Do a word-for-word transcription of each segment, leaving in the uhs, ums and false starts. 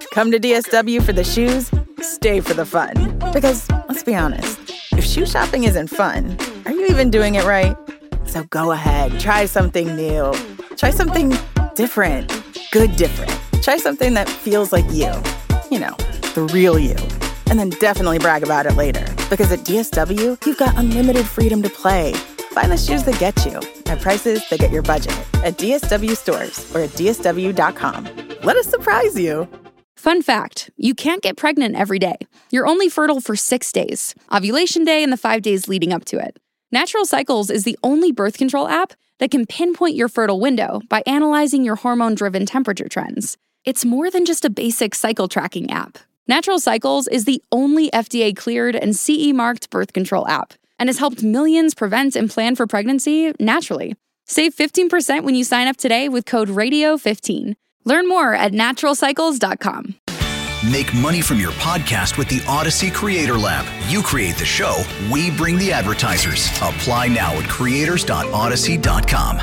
Come to D S W for the shoes, stay for the fun. Because, let's be honest, if shoe shopping isn't fun, are you even doing it right? So go ahead, try something new. Try something different. Good different. Try something that feels like you. You know, the real you. And then definitely brag about it later. Because at D S W, you've got unlimited freedom to play. Find the shoes that get you at prices that get your budget at D S W stores or at D S W dot com. Let us surprise you. Fun fact, you can't get pregnant every day. You're only fertile for six days, ovulation day and the five days leading up to it. Natural Cycles is the only birth control app that can pinpoint your fertile window by analyzing your hormone-driven temperature trends. It's more than just a basic cycle tracking app. Natural Cycles is the only F D A-cleared and C E-marked birth control app and has helped millions prevent and plan for pregnancy naturally. Save fifteen percent when you sign up today with code radio fifteen. Learn more at natural cycles dot com. Make money from your podcast with the Odyssey Creator Lab. You create the show, we bring the advertisers. Apply now at creators dot odyssey dot com.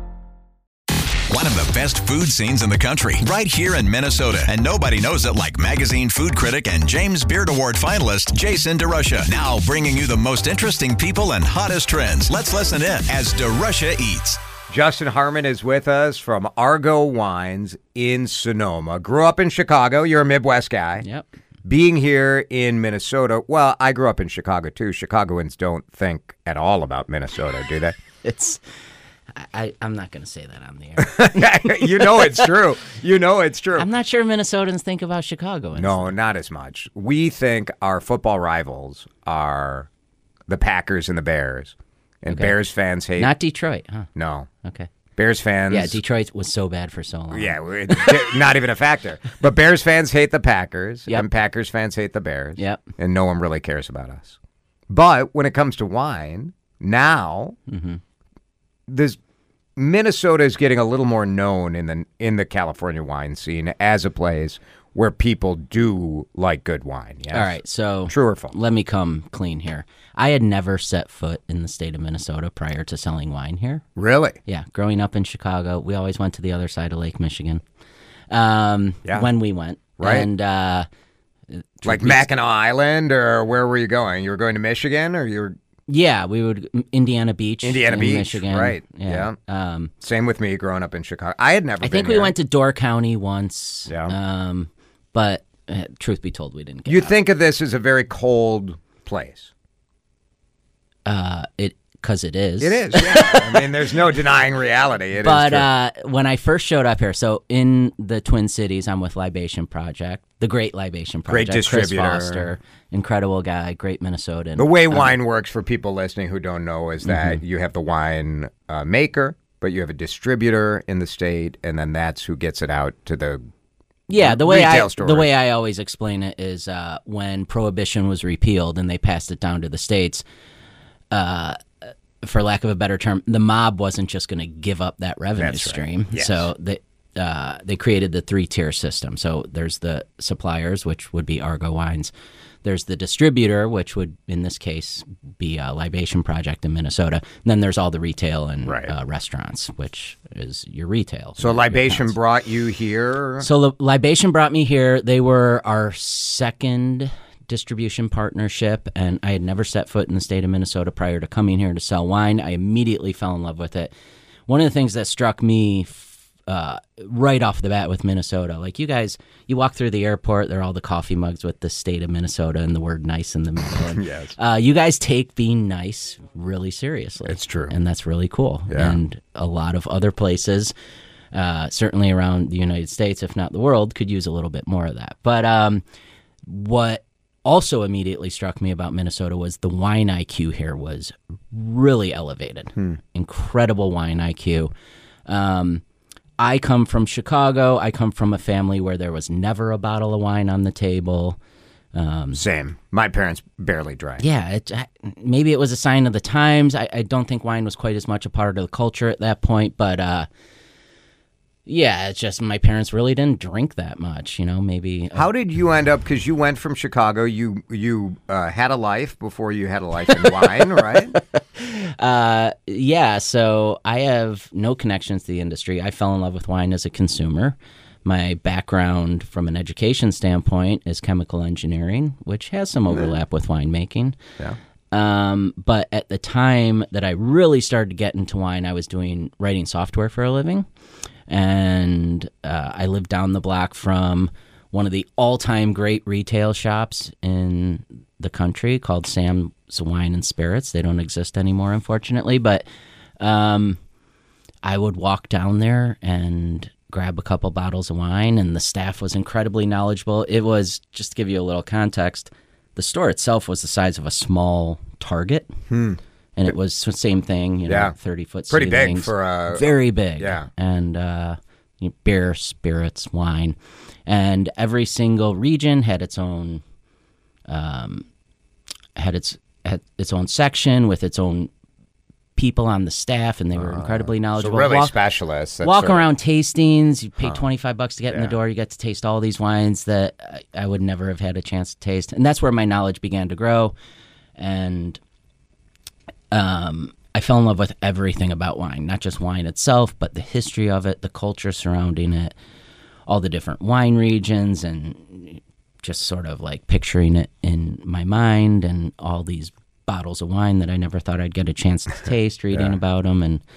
One of the best food scenes in the country, right here in Minnesota. And nobody knows it like magazine food critic and James Beard Award finalist Jason DeRusha. Now bringing you the most interesting people and hottest trends. Let's listen in as DeRusha eats. Justin Harmon is with us from Argo Wines in Sonoma. Grew up in Chicago. You're a Midwest guy. Yep. Being here in Minnesota, well, I grew up in Chicago, too. Chicagoans don't think at all about Minnesota, do they? It's, I, I'm not going to say that on the air. You know it's true. You know it's true. I'm not sure Minnesotans think about Chicagoans. No, not as much. We think our football rivals are the Packers and the Bears. And Okay. Bears fans hate... Not Detroit, huh? No. Okay. Bears fans... Yeah, Detroit was so bad for so long. Yeah, it's not even a factor. But Bears fans hate the Packers, Yep. and Packers fans hate the Bears. Yep. And no one really cares about us. But when it comes to wine, now, Mm-hmm. this Minnesota is getting a little more known in the in the California wine scene as a place where people do like good wine. Yes? All right, so True or false? let me come clean here. I had never set foot in the state of Minnesota prior to selling wine here. Really? Yeah, growing up in Chicago, we always went to the other side of Lake Michigan um, Yeah. when we went. Right. And uh, Like Mackinac Island, or where were you going? You were going to Michigan, or you were... yeah, we would Indiana Beach, Indiana in Beach, Michigan, right, Yeah. Um, Same with me growing up in Chicago. I had never I been think we here. went to Door County once. Yeah. Um, but uh, truth be told, we didn't get You out. think of this as a very cold place. Uh, it because it is. It is, yeah. I mean, there's no denying reality. It is But true. uh, when I first showed up here, so in the Twin Cities, I'm with Libation Project, the Great Libation Great Project. distributor. Chris Foster, incredible guy, great Minnesotan. The way Um, wine works, for people listening who don't know, is that Mm-hmm. you have the wine uh, maker, but you have a distributor in the state, and then that's who gets it out to the Yeah, the way I retail stores. the way I always explain it is uh, when Prohibition was repealed and they passed it down to the states. Uh, for lack of a better term, the mob wasn't just going to give up that revenue That's right. stream. Yes. So they uh, they created the three tier system. So there's the suppliers, which would be Argo Wines. There's the distributor, which would in this case be a Libation Project in Minnesota. And then there's all the retail and Right. uh, restaurants, which is your retail. So your Libation accounts. brought you here. So Li- Libation brought me here. They were our second distribution partnership, and I had never set foot in the state of Minnesota prior to coming here to sell wine. I immediately fell in love with it. One of the things that struck me f- uh, right off the bat with Minnesota, like you guys, you walk through the airport, there are all the coffee mugs with the state of Minnesota and the word nice in the middle. And, Yes. uh, you guys take being nice really seriously. It's true. And that's really cool. Yeah. And a lot of other places, uh, certainly around the United States, if not the world, could use a little bit more of that. But um, what also immediately struck me about Minnesota was the wine I Q here was really elevated. Hmm. Incredible wine I Q. Um, I come from Chicago. I come from a family where there was never a bottle of wine on the table. Um, Same. My parents barely drank. yeah, it, I- maybe it was a sign of the times. I, I don't think wine was quite as much a part of the culture at that point, but uh, yeah, it's just my parents really didn't drink that much. You know, maybe. Uh, How did you end up? Because you went from Chicago. You you uh, had a life before you had a life in wine, right? Uh, yeah, so I have no connections to the industry. I fell in love with wine as a consumer. My background from an education standpoint is chemical engineering, which has some overlap with winemaking. Yeah. Um, but at the time that I really started to get into wine, I was doing writing software for a living. And uh, I lived down the block from one of the all-time great retail shops in the country called Sam's Wine and Spirits. They don't exist anymore, unfortunately. But um, I would walk down there and grab a couple bottles of wine, and the staff was incredibly knowledgeable. It was, just to give you a little context, the store itself was the size of a small Target, hmm. and it was the same thing, you know, yeah. thirty-foot Pretty ceilings. big for a... Very big. Yeah. And uh, you know, beer, spirits, wine. And every single region had its own um, had its had its own section with its own people on the staff, and they were incredibly knowledgeable. So really walk, specialists. Walk sort of, around tastings. You pay huh. twenty-five bucks to get yeah. in the door. You get to taste all these wines that I, I would never have had a chance to taste. And that's where my knowledge began to grow. And um, I fell in love with everything about wine, not just wine itself, but the history of it, the culture surrounding it, all the different wine regions, and just sort of like picturing it in my mind, and all these bottles of wine that I never thought I'd get a chance to taste, reading yeah. about them. And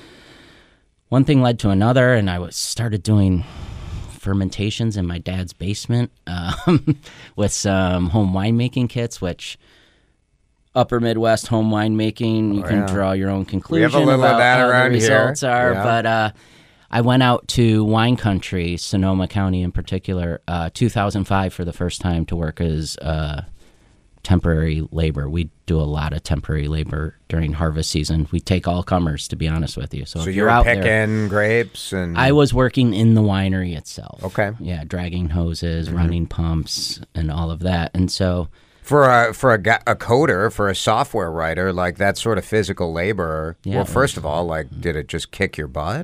one thing led to another, and I was started doing fermentations in my dad's basement um, with some home winemaking kits, which upper Midwest home winemaking, you oh, can yeah. draw your own conclusion we have a little about of that how around the results here. are. Yeah. But uh, I went out to wine country, Sonoma County in particular, uh, two thousand five for the first time to work as uh, temporary labor. We do a lot of temporary labor during harvest season. We take all comers, to be honest with you. So, so if you're, you're out picking there, grapes and I was working in the winery itself. Okay. Yeah, dragging hoses, Mm-hmm. running pumps, and all of that. And so for a for a, a coder, for a software writer, like that sort of physical labor. Yeah, well, it first was- of all, like, did it just kick your butt?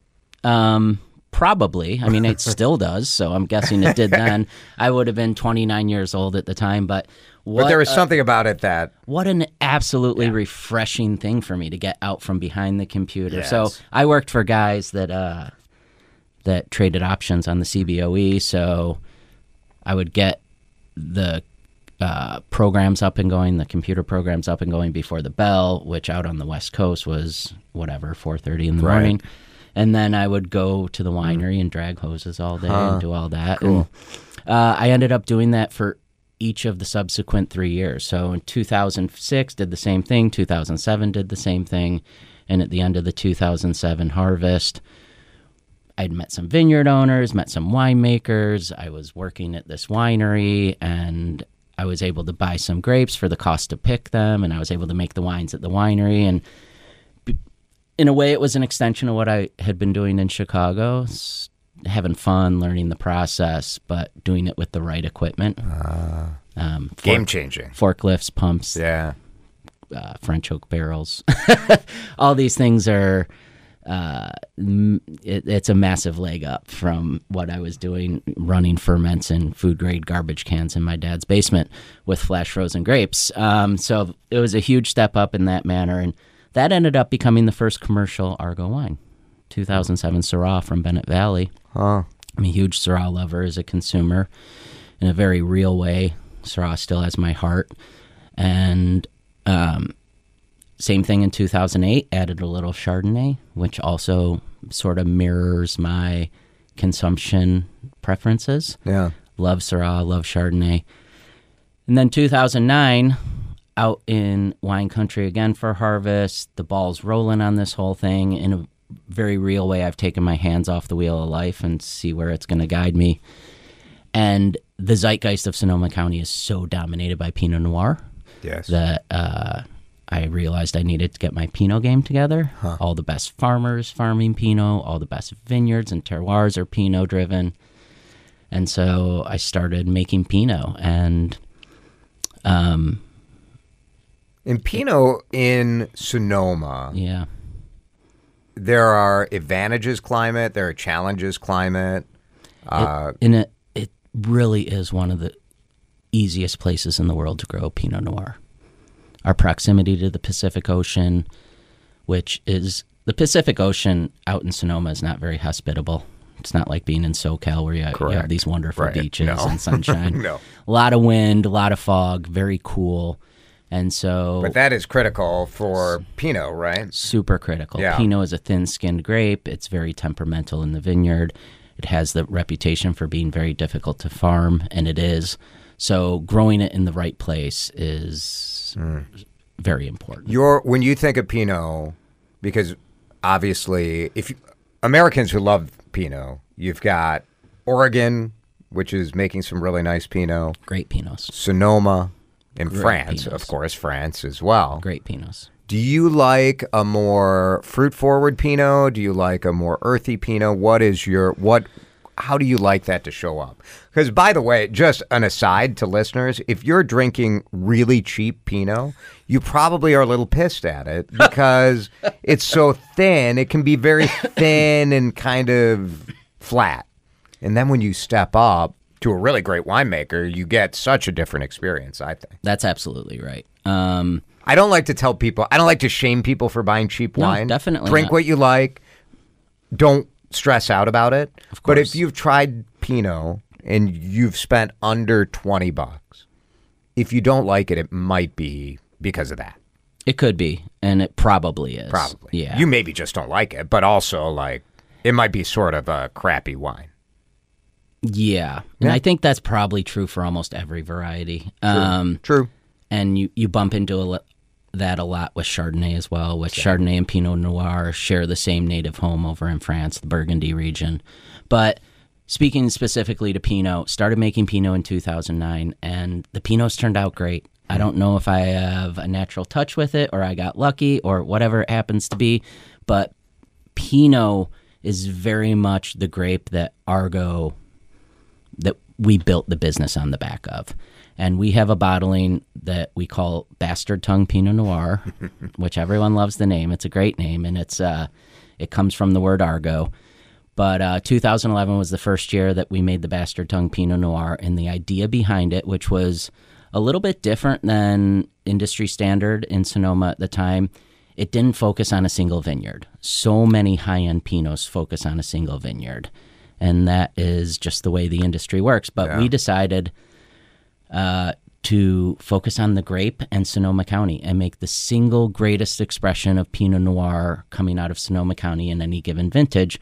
Um, probably. I mean, it still does, so I'm guessing it did then. I would have been twenty-nine years old at the time, but what But there was a- something about it that what an absolutely refreshing thing for me to get out from behind the computer. Yes. So I worked for guys that uh, that traded options on the C B O E, so I would get the uh, programs up and going, the computer programs up and going before the bell, which out on the West Coast was whatever, four thirty in the Right. morning. And then I would go to the winery and drag hoses all day Huh. and do all that. Cool. And uh, I ended up doing that for each of the subsequent three years. So in two thousand six, did the same thing. two thousand seven, did the same thing. And at the end of the two thousand seven harvest, I'd met some vineyard owners, met some winemakers. I was working at this winery, and I was able to buy some grapes for the cost to pick them, and I was able to make the wines at the winery. And in a way, it was an extension of what I had been doing in Chicago, s- having fun, learning the process, but doing it with the right equipment. Uh, um, fork- game changing. Forklifts, pumps, Yeah. uh, French oak barrels. All these things are, uh, m- it, it's a massive leg up from what I was doing, running ferments and food grade garbage cans in my dad's basement with flash frozen grapes. Um, so it was a huge step up in that manner. And that ended up becoming the first commercial Argo wine, two thousand seven Syrah from Bennett Valley. Huh. I'm a huge Syrah lover as a consumer in a very real way. Syrah still has my heart. And um, same thing in two thousand eight, added a little Chardonnay, which also sort of mirrors my consumption preferences. Yeah. Love Syrah, love Chardonnay. And then two thousand nine, out in wine country again for harvest, the ball's rolling on this whole thing. In a very real way, I've taken my hands off the wheel of life and see where it's going to guide me. And the zeitgeist of Sonoma County is so dominated by Pinot Noir Yes. that uh, I realized I needed to get my Pinot game together. Huh. All the best farmers farming Pinot, all the best vineyards and terroirs are Pinot driven. And so I started making Pinot. And um, In Pinot in Sonoma, yeah, there are advantages climate, there are challenges climate. Uh, it, and it, it really is one of the easiest places in the world to grow Pinot Noir. Our proximity to the Pacific Ocean, which is, the Pacific Ocean out in Sonoma is not very hospitable It's not like being in SoCal where you, you Correct. have these wonderful Right. beaches No. and sunshine. No. A lot of wind, a lot of fog, very cool. And so But that is critical for Pinot, right? super critical. Yeah. Pinot is a thin-skinned grape. It's very temperamental in the vineyard. It has the reputation for being very difficult to farm, and it is. So growing it in the right place is very important. Your when you think of Pinot, because obviously, if you, Americans who love Pinot, you've got Oregon, which is making some really nice Pinot, Great Pinots. Sonoma in Great France, Pinots. of course, France as well. Great Pinots. Do you like a more fruit-forward Pinot? Do you like a more earthy Pinot? What is your what? How do you like that to show up? Because, by the way, just an aside to listeners, if you're drinking really cheap Pinot, you probably are a little pissed at it because it's so thin. It can be very thin and kind of flat. And then when you step up to a really great winemaker, you get such a different experience, I think. That's absolutely right. Um, I don't like to tell people, I don't like to shame people for buying cheap No, wine. definitely Drink not. what you like. Don't stress out about it. Of But course. if you've tried Pinot and you've spent under twenty bucks, if you don't like it, it might be because of that. it could be, and it probably is. Probably. Yeah. You maybe just don't like it, but also, like, it might be sort of a crappy wine. yeah. And Yeah. I think that's probably true for almost every variety. Um, True. and you, you bump into a, lo- that a lot with Chardonnay as well, which Chardonnay and Pinot Noir share the same native home over in France, the Burgundy region. But speaking specifically to Pinot, started making Pinot in two thousand nine, and the Pinots turned out great. I don't know if I have a natural touch with it or I got lucky or whatever it happens to be, but Pinot is very much the grape that Argo, that we built the business on the back of. And we have a bottling that we call Bastard Tongue Pinot Noir, which everyone loves the name. It's a great name, and it's uh, it comes from the word Argo. But uh, two thousand eleven was the first year that we made the Bastard Tongue Pinot Noir, and the idea behind it, which was a little bit different than industry standard in Sonoma at the time, it didn't focus on a single vineyard. So many high-end Pinots focus on a single vineyard, and that is just the way the industry works. But Yeah. we decided uh, to focus on the grape and Sonoma County and make the single greatest expression of Pinot Noir coming out of Sonoma County in any given vintage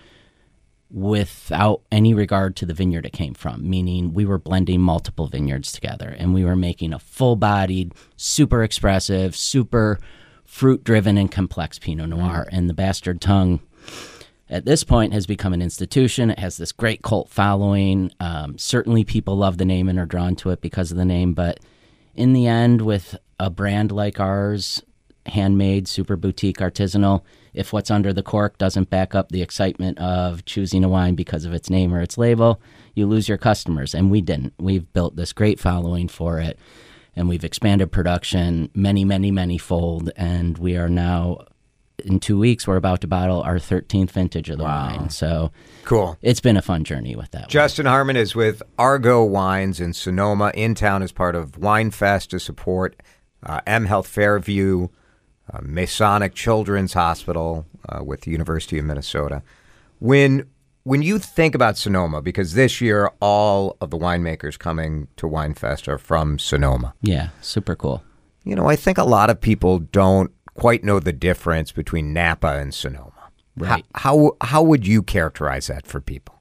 without any regard to the vineyard it came from, meaning we were blending multiple vineyards together and we were making a full-bodied, super expressive, super fruit-driven and complex Pinot Noir. And the Bastard Tongue at this point has become an institution. It has this great cult following. Um, certainly people love the name and are drawn to it because of the name, but in the end, with a brand like ours, handmade, super boutique, artisanal, if what's under the cork doesn't back up the excitement of choosing a wine because of its name or its label, you lose your customers. And we didn't. We've built this great following for it, and we've expanded production many, many, many fold. And we are now, in two weeks, we're about to bottle our thirteenth vintage of the Wow. wine. So Cool. it's been a fun journey with that one. Justin Harmon is with Argo Wines in Sonoma, in town as part of Wine Fest to support uh, M Health Fairview, uh, Masonic Children's Hospital uh, with the University of Minnesota. When when you think about Sonoma, because this year all of the winemakers coming to Wine Fest are from Sonoma, Yeah, super cool. you know, I think a lot of people don't quite know the difference between Napa and Sonoma. Right. How, how, how would you characterize that for people?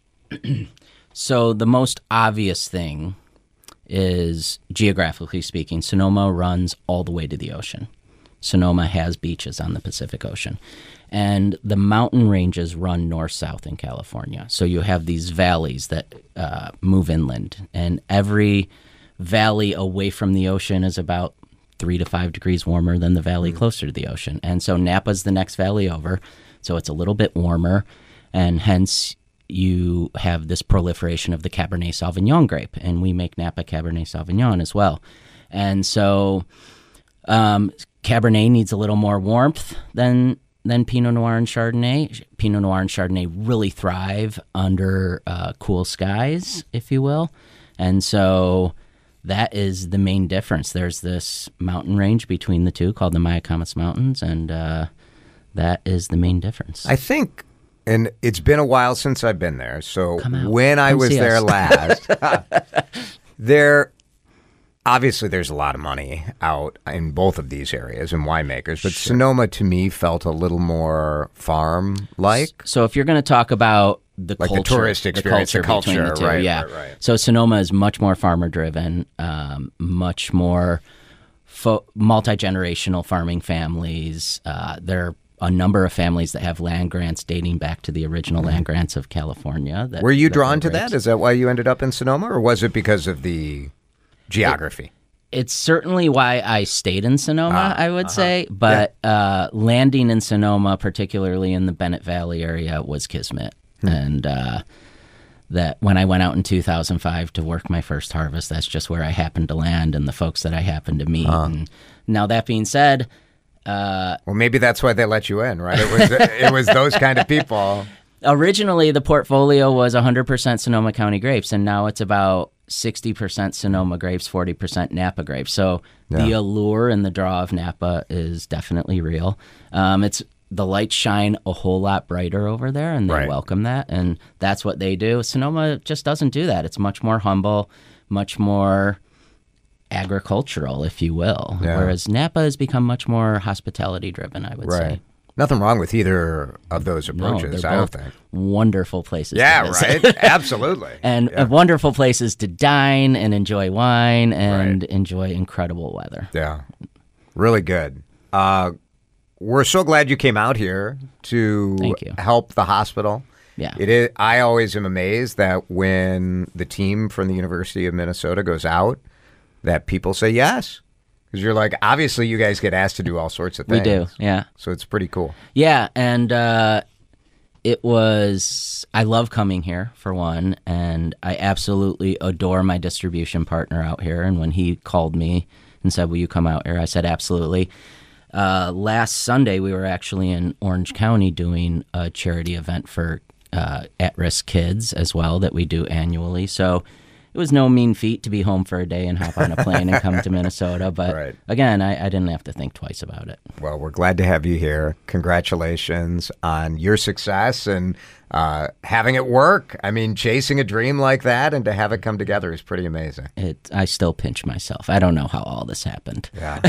So the most obvious thing is, geographically speaking, Sonoma runs all the way to the ocean. Sonoma has beaches on the Pacific Ocean. And the mountain ranges run north-south in California. So you have these valleys that uh, move inland. And every valley away from the ocean is about three to five degrees warmer than the valley closer to the ocean. And so Napa's the next valley over. So it's a little bit warmer. And hence you have this proliferation of the Cabernet Sauvignon grape. And we make Napa Cabernet Sauvignon as well. And so um, Cabernet needs a little more warmth than than Pinot Noir and Chardonnay. Pinot Noir and Chardonnay really thrive under uh, cool skies, if you will. And so that is the main difference. There's this mountain range between the two called the Mayacamas Mountains, and uh, that is the main difference. I think And it's been a while since I've been there. So Come out. when I Come was see there us. last, there obviously there's a lot of money out in both of these areas and winemakers, but Sure. Sonoma to me felt a little more farm-like. So if you're going to talk about the Like the culture, tourist experience, the the culture, between culture, the two, right, yeah. right, right. So Sonoma is much more farmer-driven, um, much more fo- multi-generational farming families. Uh, there are a number of families that have land grants dating back to the original land grants of California. That, Were you that drawn grow to grapes. that? Is that why you ended up in Sonoma, or was it because of the geography? It's certainly why I stayed in Sonoma, Ah, I would uh-huh. say. But uh, landing in Sonoma, particularly in the Bennett Valley area, was kismet. Hmm. And uh, that when I went out in two thousand five to work my first harvest, that's just where I happened to land and the folks that I happened to meet. And now that being said, uh, Well, maybe that's why they let you in, right? It was it was those kind of people. originally the portfolio was one hundred percent Sonoma County grapes, and now it's about sixty percent Sonoma grapes, forty percent Napa grapes. So the Yeah. allure and the draw of Napa is definitely real. Um, it's the lights shine a whole lot brighter over there, and they Right. welcome that, and that's what they do. Sonoma just doesn't do that. It's much more humble, much more agricultural, if you will. Yeah. Whereas Napa has become much more hospitality driven, I would Right. say. Nothing wrong with either of those No, approaches, they're I don't both think. wonderful places. to Yeah, visit. right? Absolutely. and yeah. uh, wonderful places to dine and enjoy wine and enjoy incredible weather. Yeah. Really good. Uh, we're so glad you came out here to Thank you. help the hospital. Yeah. It is, I always am amazed that when the team from the University of Minnesota goes out, that people say yes. Because you're like, obviously you guys get asked to do all sorts of We things. do, yeah. So it's pretty cool. Yeah, and uh, it was, I love coming here, for one, and I absolutely adore my distribution partner out here. And when he called me and said, will you come out here? I said, absolutely. Uh, last Sunday, we were actually in Orange County doing a charity event for uh, at-risk kids as well that we do annually. So it was no mean feat to be home for a day and hop on a plane and come to Minnesota. But Right. again, I, I didn't have to think twice about it. Well, we're glad to have you here. Congratulations on your success and uh, having it work. I mean, chasing a dream like that and to have it come together is pretty amazing. It, I still pinch myself. I don't know how all this happened, Yeah.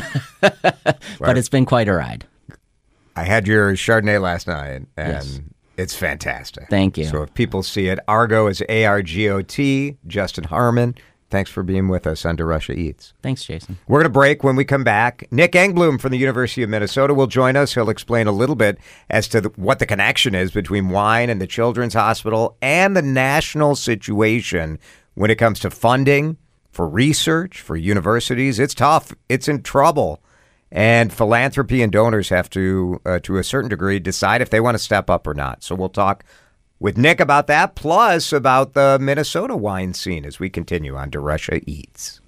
but it's been quite a ride. I had your Chardonnay last night, and Yes. it's fantastic. Thank you. So if people see it, Argo is A R G O T, Justin Harmon. Thanks for being with us on DeRusha Eats. Thanks, Jason. We're going to break. When we come back, Nick Engblom from the University of Minnesota will join us. He'll explain a little bit as to the, what the connection is between wine and the Children's Hospital and the national situation when it comes to funding for research, for universities. It's tough. It's in trouble. And philanthropy and donors have to, uh, to a certain degree, decide if they want to step up or not. So we'll talk with Nick about that, plus about the Minnesota wine scene as we continue on DeRusha Eats.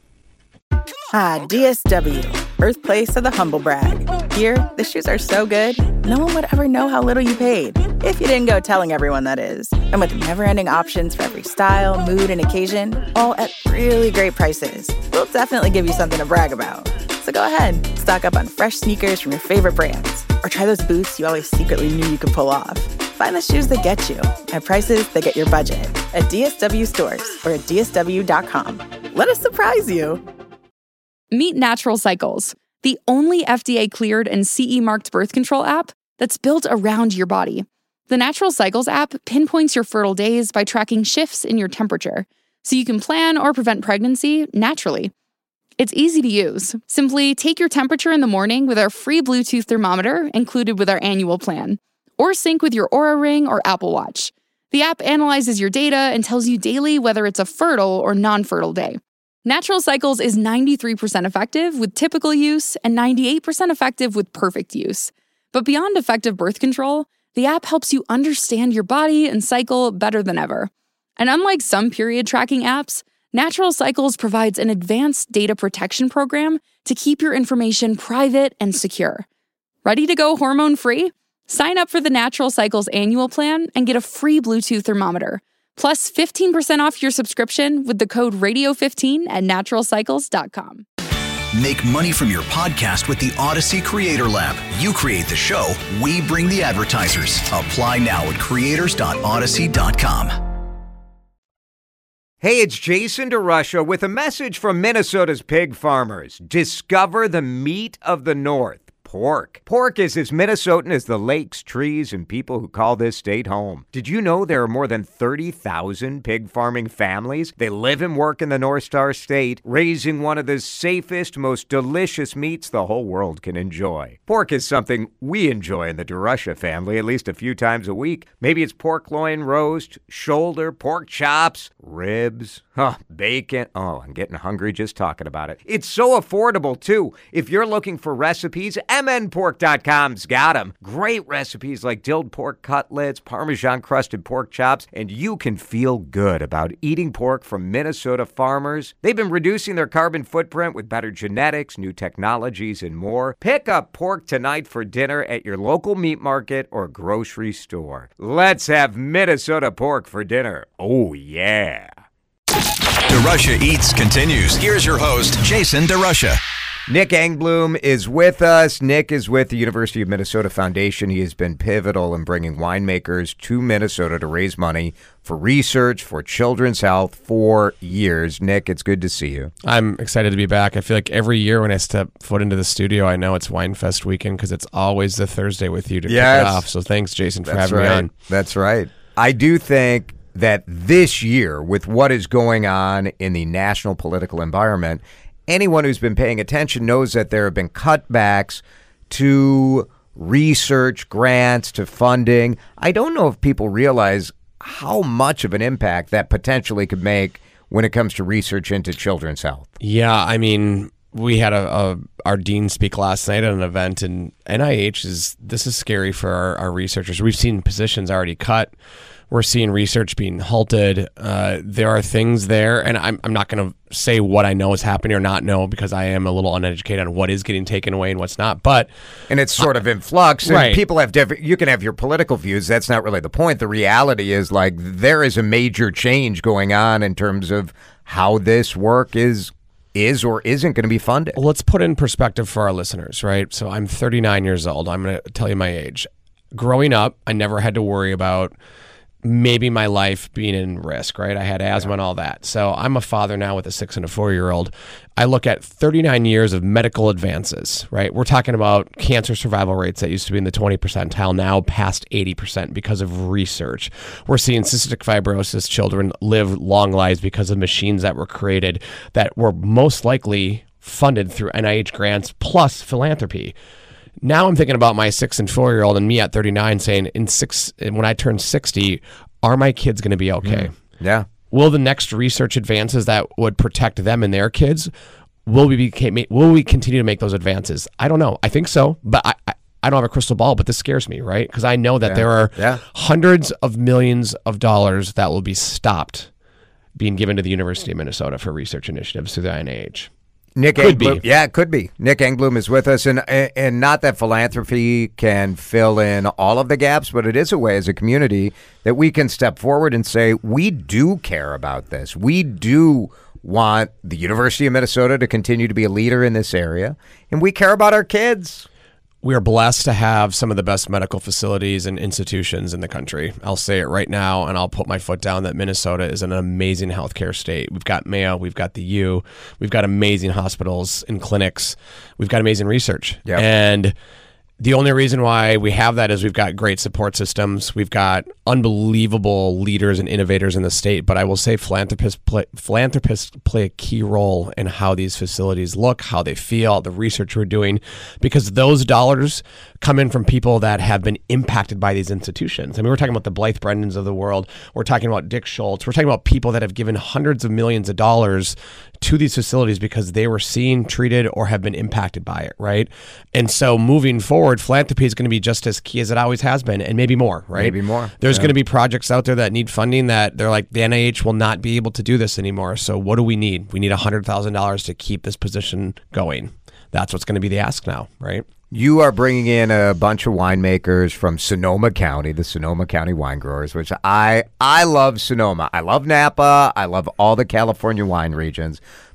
Ah, D S W, birthplace of the humble brag. Here, the shoes are so good, no one would ever know how little you paid. If you didn't go telling everyone, that is. And with never-ending options for every style, mood, and occasion, all at really great prices, we'll definitely give you something to brag about. So go ahead, stock up on fresh sneakers from your favorite brands, or try those boots you always secretly knew you could pull off. Find the shoes that get you at prices that get your budget at D S W stores or at D S W dot com. Let us surprise you. Meet Natural Cycles, the only F D A-cleared and C E-marked birth control app that's built around your body. The Natural Cycles app pinpoints your fertile days by tracking shifts in your temperature, so you can plan or prevent pregnancy naturally. It's easy to use. Simply take your temperature in the morning with our free Bluetooth thermometer included with our annual plan, or sync with your Oura Ring or Apple Watch. The app analyzes your data and tells you daily whether it's a fertile or non-fertile day. Natural Cycles is ninety-three percent effective with typical use and ninety-eight percent effective with perfect use. But beyond effective birth control, the app helps you understand your body and cycle better than ever. And unlike some period tracking apps, Natural Cycles provides an advanced data protection program to keep your information private and secure. Ready to go hormone-free? Sign up for the Natural Cycles annual plan and get a free Bluetooth thermometer, plus fifteen percent off your subscription with the code radio fifteen at natural cycles dot com. Make money from your podcast with the Odyssey Creator Lab. You create the show, we bring the advertisers. Apply now at creators dot odyssey dot com. Hey, it's Jason DeRusha with a message from Minnesota's pig farmers. Discover the meat of the North. Pork. Pork is as Minnesotan as the lakes, trees, and people who call this state home. Did you know there are more than thirty thousand pig farming families? They live and work in the North Star State, raising one of the safest, most delicious meats the whole world can enjoy. Pork is something we enjoy in the DeRusha family at least a few times a week. Maybe it's pork loin roast, shoulder, pork chops, ribs, huh, bacon. Oh, I'm getting hungry just talking about it. It's so affordable, too. If you're looking for recipes, M N pork dot com's got them. Great recipes like dilled pork cutlets, Parmesan-crusted pork chops, and you can feel good about eating pork from Minnesota farmers. They've been reducing their carbon footprint with better genetics, new technologies, and more. Pick up pork tonight for dinner at your local meat market or grocery store. Let's have Minnesota pork for dinner. Oh, yeah. DeRusha Eats continues. Here's your host, Jason DeRusha. Nick Engblom is with us. Nick is with the University of Minnesota Foundation. He has been pivotal in bringing winemakers to Minnesota to raise money for research, for children's health for years. Nick, it's good to see you. I'm excited to be back. I feel like every year when I step foot into the studio, I know it's Winefest weekend because it's always the Thursday with you to yes. kick it off. So thanks, Jason, for That's having right. me on. That's right. I do think that this year, with what is going on in the national political environment, anyone who's been paying attention knows that there have been cutbacks to research grants, to funding. I don't know if people realize how much of an impact that potentially could make when it comes to research into children's health. Yeah, I mean, we had a, a our dean speak last night at an event, and N I H is this is scary for our, our researchers. We've seen positions already cut. We're seeing research being halted. Uh, there are things there, and I'm I'm not going to say what I know is happening or not know because I am a little uneducated on what is getting taken away and what's not. But and it's sort of in flux. And right. People have different. You can have your political views. That's not really the point. The reality is, like, there is a major change going on in terms of how this work is is or isn't going to be funded. Well, let's put in perspective for our listeners, right? So I'm thirty-nine years old. I'm going to tell you my age. Growing up, I never had to worry about maybe my life being in risk, right? I had asthma and all that. So I'm a father now with a six and a four-year-old. I look at thirty-nine years of medical advances, right? We're talking about cancer survival rates that used to be in the twenty percentile, now past eighty percent because of research. We're seeing cystic fibrosis children live long lives because of machines that were created that were most likely funded through N I H grants plus philanthropy. Now I'm thinking about my six and four year old and me at thirty-nine saying in six, when I turn sixty, are my kids going to be okay? Mm, yeah. Will the next research advances that would protect them and their kids, will we be, will we continue to make those advances? I don't know. I think so, but I, I, I don't have a crystal ball, but this scares me, right? Because I know that yeah. there are yeah. hundreds of millions of dollars that will be stopped being given to the University of Minnesota for research initiatives through the N I H. Nick could Engblom, be. yeah, it could be. Nick Engblom is with us, and and not that philanthropy can fill in all of the gaps, but it is a way as a community that we can step forward and say, we do care about this. We do want the University of Minnesota to continue to be a leader in this area, and we care about our kids. We are blessed to have some of the best medical facilities and institutions in the country. I'll say it right now, and I'll put my foot down that Minnesota is an amazing healthcare state. We've got Mayo, we've got the U, we've got amazing hospitals and clinics, we've got amazing research. Yep. And the only reason why we have that is we've got great support systems. We've got unbelievable leaders and innovators in the state. But I will say philanthropists play, philanthropists play a key role in how these facilities look, how they feel, the research we're doing, because those dollars come in from people that have been impacted by these institutions. I mean, we're talking about the Blythe Brendans of the world. We're talking about Dick Schultz. We're talking about people that have given hundreds of millions of dollars to these facilities because they were seen, treated, or have been impacted by it, right? And so moving forward, philanthropy is going to be just as key as it always has been, and maybe more, right? Maybe more. There's yeah. going to be projects out there that need funding that they're like, the N I H will not be able to do this anymore. So what do we need? We need one hundred thousand dollars to keep this position going. That's what's going to be the ask now, right? You are bringing in a bunch of winemakers from Sonoma County, the Sonoma County wine growers, which I I love Sonoma. I love Napa. I love all the California wine regions.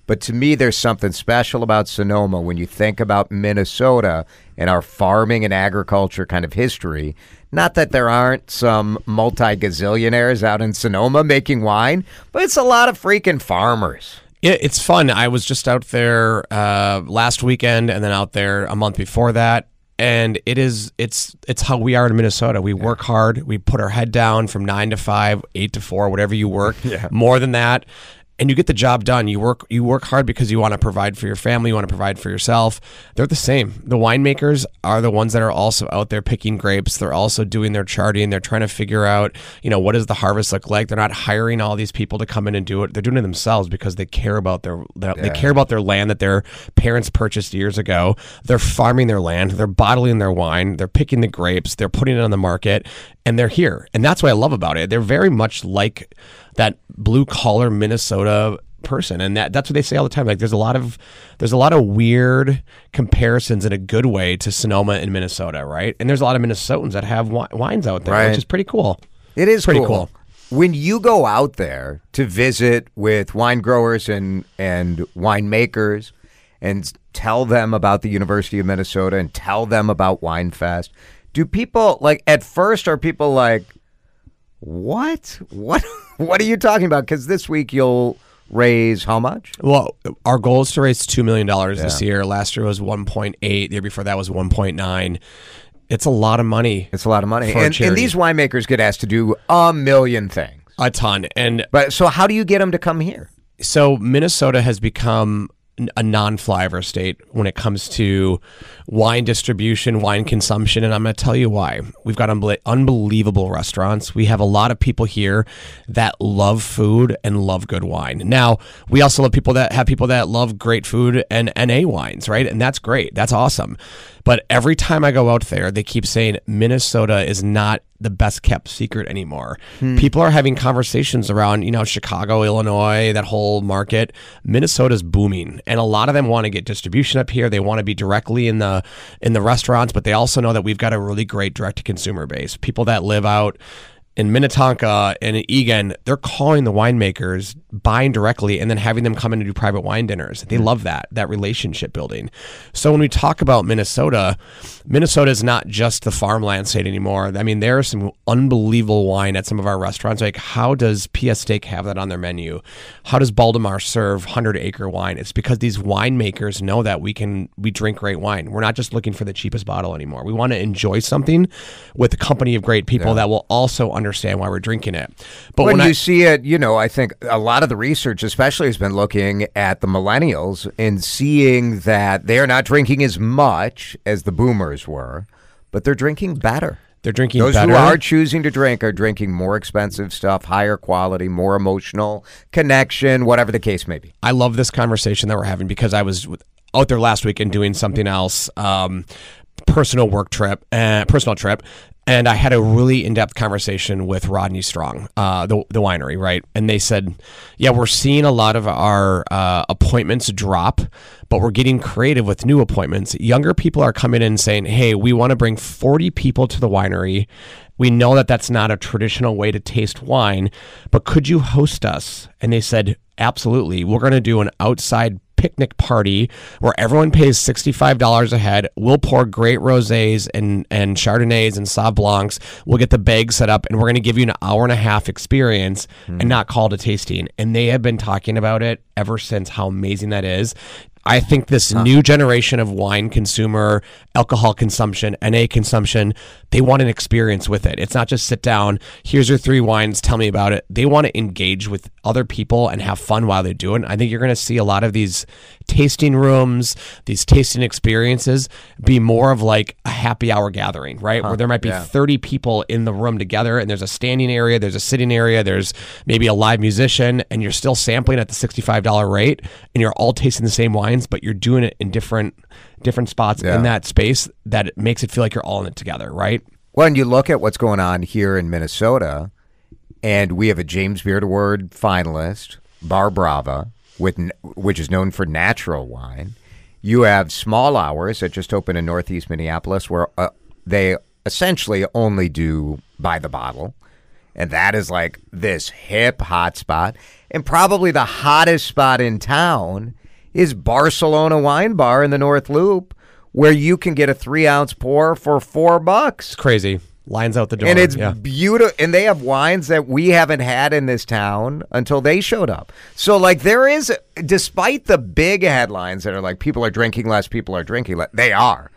But to me, there's something special about Sonoma when you think about Minnesota and our farming and agriculture kind of history. Not that there aren't some multi-gazillionaires out in Sonoma making wine, but it's a lot of freaking farmers. It, it's fun. I was just out there uh, last weekend and then out there a month before that. And it is, it's, it's how we are in Minnesota. We work hard. We put our head down from nine to five, eight to four, whatever you work. Yeah. More than that. And you get the job done. You work you work hard because you want to provide for your family. You want to provide for yourself. They're the same. The winemakers are the ones that are also out there picking grapes. They're also doing their charting. They're trying to figure out, you know, what does the harvest look like. They're not hiring all these people to come in and do it. They're doing it themselves because they care about their, their Yeah. they care about their land that their parents purchased years ago. They're farming their land. They're bottling their wine. They're picking the grapes. They're putting it on the market, and they're here. And that's what I love about it. They're very much like that blue collar Minnesota person, and that that's what they say all the time. Like there's a lot of there's a lot of weird comparisons in a good way to Sonoma and Minnesota, right? And there's a lot of Minnesotans that have wi- wines out there, Right. which is pretty cool. It is pretty cool. cool. When you go out there to visit with wine growers and and winemakers and tell them about the University of Minnesota and tell them about WineFest, do people like at first are people like, what? What? What are you talking about? Because this week you'll raise how much? Well, our goal is to raise two million dollars this Yeah. year. Last year was one point eight. The year before that was one point nine. It's a lot of money. It's a lot of money. For a And, and charity. these winemakers get asked to do a million things. A ton. And But so how do you get them to come here? so Minnesota has become a non-flyover state when it comes to wine distribution, wine consumption, and I'm going to tell you why. We've got unbe- unbelievable restaurants. We have a lot of people here that love food and love good wine. Now, we also love people that have people that love great food and N A wines, right? And that's great. That's awesome. But every time I go out there, they keep saying Minnesota is not the best kept secret anymore. People are having conversations around, you know, Chicago, Illinois, that whole market. Minnesota's booming, and a lot of them want to get distribution up here. They want to be directly in the in the restaurants, but they also know that we've got a really great direct to consumer base. People that live out in Minnetonka and in Egan, they're calling the winemakers, buying directly, and then having them come in and do private wine dinners. They love that, that relationship building. So when we talk about Minnesota, Minnesota is not just the farmland state anymore. I mean, there is some unbelievable wine at some of our restaurants. Like, how does P S Steak have that on their menu? How does Baldemar serve hundred acre wine? It's because these winemakers know that we can, we drink great wine. We're not just looking for the cheapest bottle anymore. We want to enjoy something with a company of great people that will also understand understand why we're drinking it. But when, when you I, see it, you know, I think a lot of the research especially has been looking at the millennials and seeing that they're not drinking as much as the boomers were, but they're drinking better. They're drinking Those better. who are choosing to drink are drinking more expensive stuff, higher quality, more emotional connection, whatever the case may be. I love this conversation that we're having because I was out there last week and doing something else, um, personal work trip, uh, personal trip. And I had a really in-depth conversation with Rodney Strong, uh, the the winery, right? And they said, yeah, we're seeing a lot of our uh, appointments drop, but we're getting creative with new appointments. Younger people are coming in saying, hey, we want to bring forty people to the winery. We know that that's not a traditional way to taste wine, but could you host us? And they said, absolutely. We're going to do an outside picnic party where everyone pays sixty-five dollars a head. We'll pour great rosés and, and Chardonnays and Sauv Blancs. We'll get the bag set up, and we're going to give you an hour and a half experience mm. and not call it a tasting. And they have been talking about it ever since, how amazing that is. I think this huh. new generation of wine consumer, alcohol consumption, N A consumption, they want an experience with it. It's not just sit down, here's your three wines, tell me about it. They want to engage with other people and have fun while they do it. And I think you're going to see a lot of these tasting rooms, these tasting experiences be more of like a happy hour gathering, right? Huh. Where there might be yeah. thirty people in the room together, and there's a standing area, there's a sitting area, there's maybe a live musician, and you're still sampling at the sixty-five dollars rate, and you're all tasting the same wine, but you're doing it in different different spots yeah. in that space that it makes it feel like you're all in it together, right? When you look at what's going on here in Minnesota, and we have a James Beard Award finalist, Bar Brava, with which is known for natural wine. You have Small Hours that just opened in Northeast Minneapolis, where uh, they essentially only do by the bottle. And that is like this hip hot spot. And probably the hottest spot in town is Barcelona Wine Bar in the North Loop, where you can get a three ounce pour for four bucks. It's crazy. Lines out the door. And it's yeah. beautiful. And they have wines that we haven't had in this town until they showed up. So, like, there is, despite the big headlines that are like, people are drinking less, people are drinking less, they are.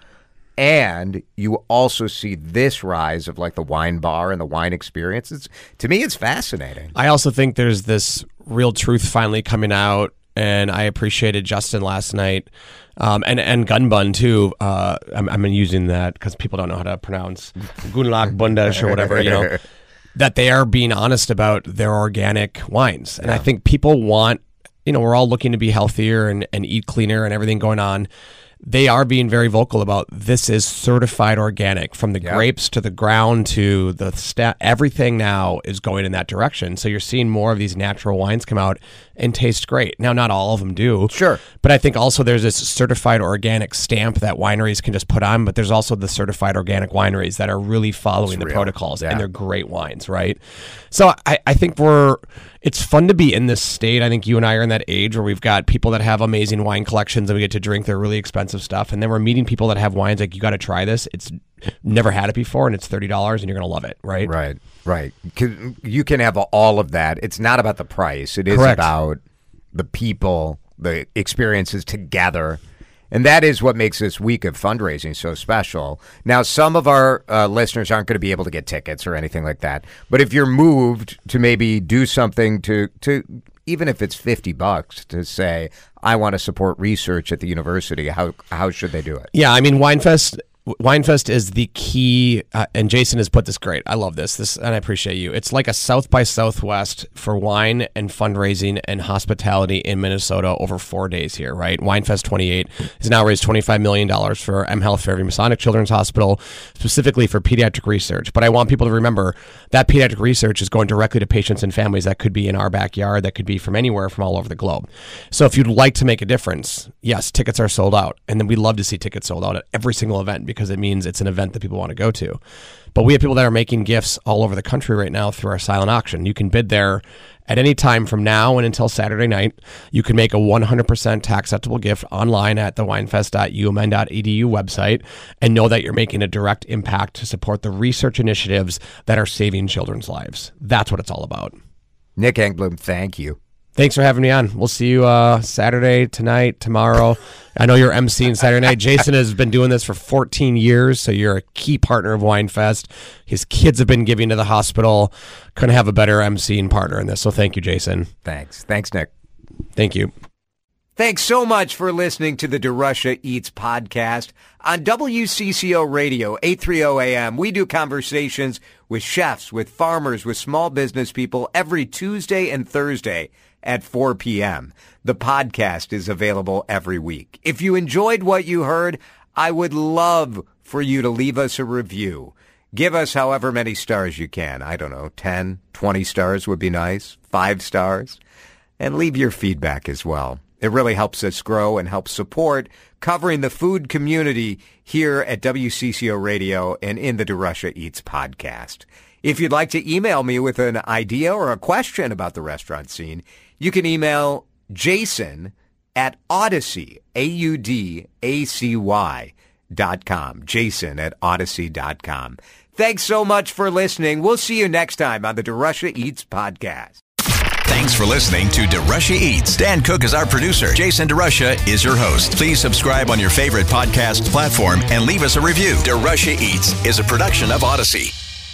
And you also see this rise of like the wine bar and the wine experience. It's, to me, it's fascinating. I also think there's this real truth finally coming out, and I appreciated Justin last night, um, and and Gunbun too. Uh, I'm, I'm using that because people don't know how to pronounce Gunlach Bundesh or whatever, you know, that they are being honest about their organic wines, and yeah. I think people want, you know, we're all looking to be healthier and, and eat cleaner and everything going on. They are being very vocal about this is certified organic, from the yep. grapes to the ground to the sta- everything now is going in that direction. So you're seeing more of these natural wines come out and taste great. Now, not all of them do. Sure. But I think also there's this certified organic stamp that wineries can just put on, but there's also the certified organic wineries that are really following it's the real. protocols, yeah. and they're great wines, right? So I, I think we're, it's fun to be in this state. I think you and I are in that age where we've got people that have amazing wine collections and we get to drink their really expensive stuff. And then we're meeting people that have wines like, you got to try this. It's never had it before and it's thirty dollars and you're going to love it, right? Right, right. You can have all of that. It's not about the price. It is Correct. about the people, the experiences together. And that is what makes this week of fundraising so special. Now, some of our uh, listeners aren't going to be able to get tickets or anything like that. But if you're moved to maybe do something to, to even if it's fifty bucks, to say, I want to support research at the university, how how should they do it? Yeah, I mean, WineFest... WineFest is the key, uh, and Jason has put this great. I love this, this, and I appreciate you. It's like a South by Southwest for wine and fundraising and hospitality in Minnesota over four days here, right? WineFest twenty-eight has now raised twenty-five million dollars for M Health Fairview Masonic Children's Hospital, specifically for pediatric research. But I want people to remember that pediatric research is going directly to patients and families that could be in our backyard, that could be from anywhere from all over the globe. So if you'd like to make a difference, yes, tickets are sold out, and then we love to see tickets sold out at every single event, because because it means it's an event that people want to go to. But we have people that are making gifts all over the country right now through our silent auction. You can bid there at any time from now and until Saturday night. You can make a one hundred percent tax acceptable gift online at the winefest dot u m n dot e d u website, and know that you're making a direct impact to support the research initiatives that are saving children's lives. That's what it's all about. Nick Engblom, thank you. Thanks for having me on. We'll see you uh, Saturday, tonight, tomorrow. I know you're emceeing Saturday night. Jason has been doing this for fourteen years, so you're a key partner of WineFest. His kids have been giving to the hospital. Couldn't have a better emceeing partner in this, so thank you, Jason. Thanks. Thanks, Nick. Thank you. Thanks so much for listening to the DeRusha Eats podcast on W C C O Radio, eight thirty A M. We do conversations with chefs, with farmers, with small business people every Tuesday and Thursday at four p.m. The podcast is available every week. If you enjoyed what you heard, I would love for you to leave us a review. Give us however many stars you can. I don't know, ten, twenty stars would be nice, five stars. And leave your feedback as well. It really helps us grow and helps support covering the food community here at W C C O Radio and in the DeRusha Eats podcast. If you'd like to email me with an idea or a question about the restaurant scene, you can email Jason at Odyssey, A U D A C Y dot com. Jason at Odyssey dot com. Thanks so much for listening. We'll see you next time on the DeRusha Eats podcast. Thanks for listening to DeRusha Eats. Dan Cook is our producer. Jason DeRusha is your host. Please subscribe on your favorite podcast platform and leave us a review. DeRusha Eats is a production of Odyssey.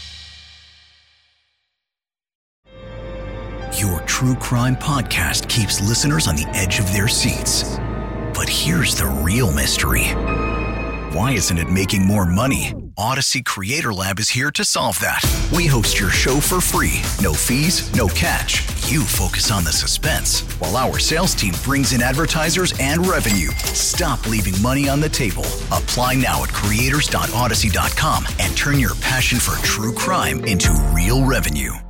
Your true crime podcast keeps listeners on the edge of their seats. But here's the real mystery. Why isn't it making more money? Odyssey Creator Lab is here to solve that. We host your show for free. No fees, no catch. You focus on the suspense, while our sales team brings in advertisers and revenue. Stop leaving money on the table. Apply now at creators dot odyssey dot com and turn your passion for true crime into real revenue.